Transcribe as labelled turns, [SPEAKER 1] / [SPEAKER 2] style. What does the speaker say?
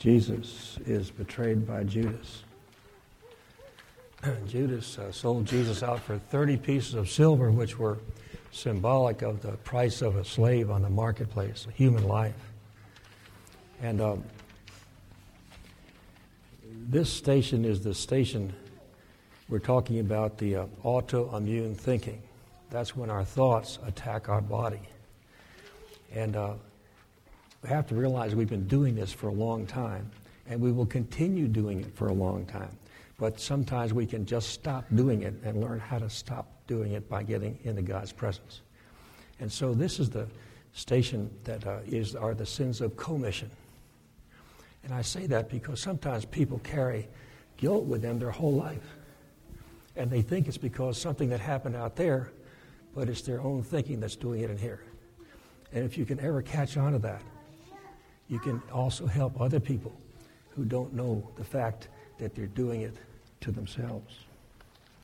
[SPEAKER 1] Jesus is betrayed by Judas. Judas sold Jesus out for 30 pieces of silver, which were symbolic of the price of a slave on the marketplace, a human life. And this station is the station we're talking about, the autoimmune thinking. That's when our thoughts attack our body. And we have to realize we've been doing this for a long time, and we will continue doing it for a long time. But sometimes we can just stop doing it and learn how to stop doing it by getting into God's presence. And so this is the station that are the sins of commission. And I say that because sometimes people carry guilt with them their whole life. And they think it's because something that happened out there, but it's their own thinking that's doing it in here. And if you can ever catch on to that, you can also help other people who don't know the fact that they're doing it to themselves.